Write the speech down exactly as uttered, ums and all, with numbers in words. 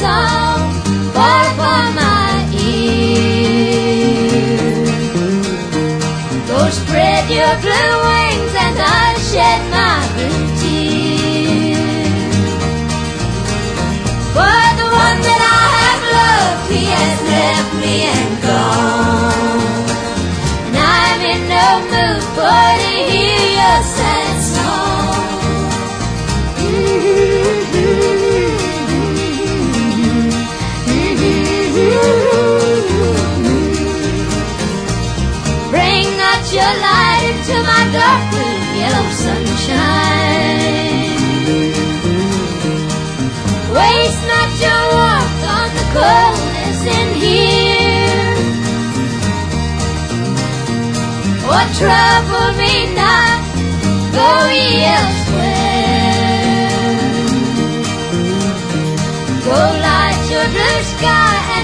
song fall upon my ear. Go spread your blue wings and I'll shed my blue tears. For the one that I have loved, he has left me and gone, and I'm in no mood for to hear your sad song. Bring not your light into my dark room, yellow sunshine. Waste not your warmth on the coldness in here, or trouble me not, go ye elsewhere. Go light your blue sky